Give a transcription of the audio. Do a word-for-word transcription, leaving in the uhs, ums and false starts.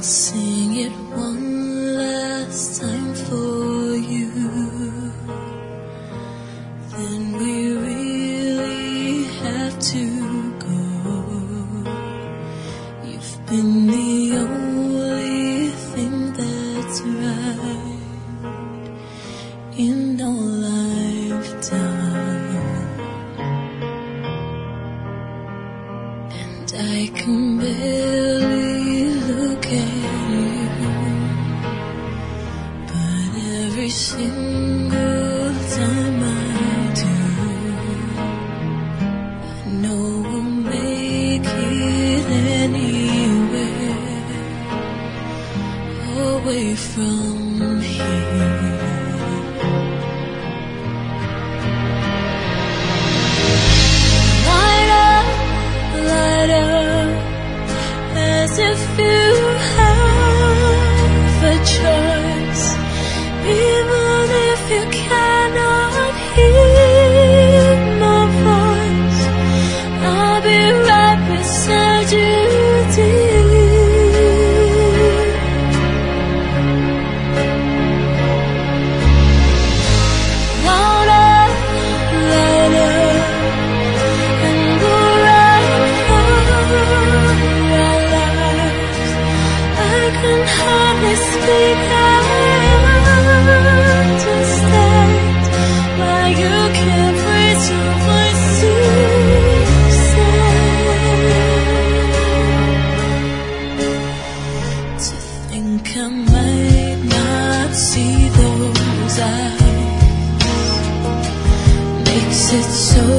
sing it one last time for you. Then we really have to go. You've been the only thing that's right in our lifetime, and I can barely look at you, but every single time I do, I know we'll make it anywhere away from here. Light up, light up, as if you have a choice, even if you cannot hear my voice. I'll be right beside you, dear. Light up, light up, and we'll ride for our lives. I can hardly speak, I understand why you can't raise your voice to say. To think I might not see those eyes makes it so